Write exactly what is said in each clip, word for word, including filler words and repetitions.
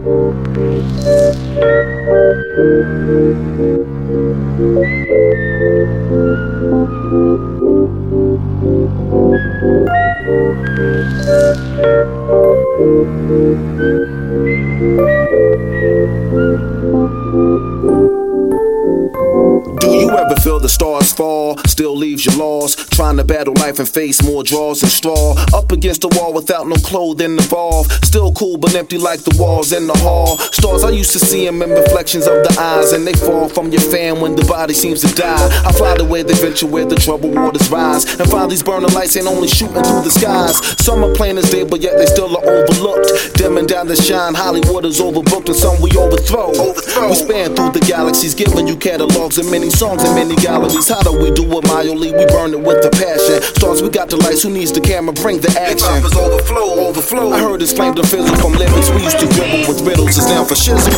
Do you ever feel the stars fall, still leaves you lost, trying to battle life and face more draws than straw, up against the wall without no clothing involved, still cool but empty like the walls in the hall. Stars, I used to see them in reflections of the eyes, and they fall from your fan when the body seems to die. I fly the way they venture where the troubled waters rise, and find these burning lights ain't only shooting through the skies. Some are plain as day, but yet they still are overlooked, dimming down the shine. Hollywood is overbooked, and some we overthrow. overthrow. We span through the galaxies, giving you catalogs and many songs and many galleries. How do we do it mildly? We burn it with the passion. Stars, we got the lights. Who needs the camera? Bring the action. Hip-hop is overflow, overflow. I heard it's claimed to fizzle from lyrics we used to dribble with riddles. It's down for shizzle.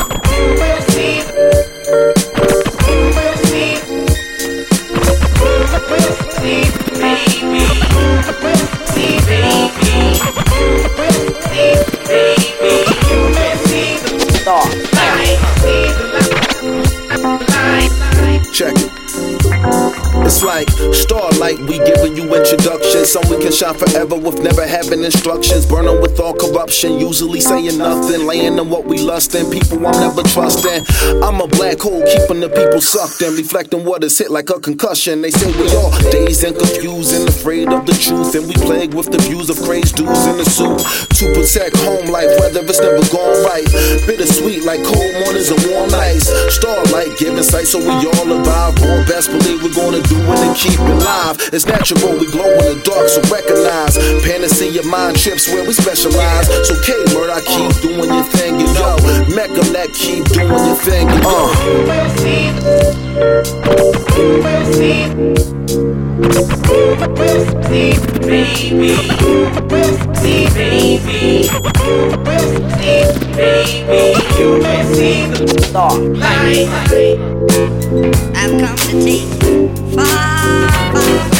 Check it. It's like starlight, we giving you introductions. Some we can shine forever with never having instructions. Burning with all corruption, usually saying nothing. Laying in what we lust in, people I'm never trusting. I'm a black hole, keeping the people sucked in. Reflecting what is hit like a concussion. They say we all dazed and confused and afraid of the truth, and we plagued with the views of crazed dudes in the suit. To protect home life, whether it's never gone right. Bittersweet like cold mornings and warm nights. Starlight giving sight so we all alive. Or best believe we're gonna do it and keep it live. It's natural, we glow in the dark, so recognize. Panacea mind trips where we specialize. So K-Murd, I keep doing your thing, and yo, Mecca, that keep doing your thing, and uh. Baby, baby, baby, you may see the starlight. I've come to take you far, far.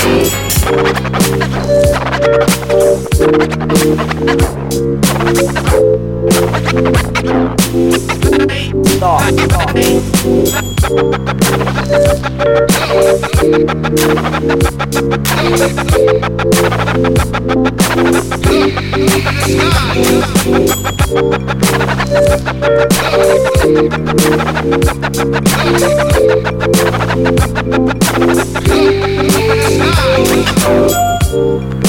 Stop.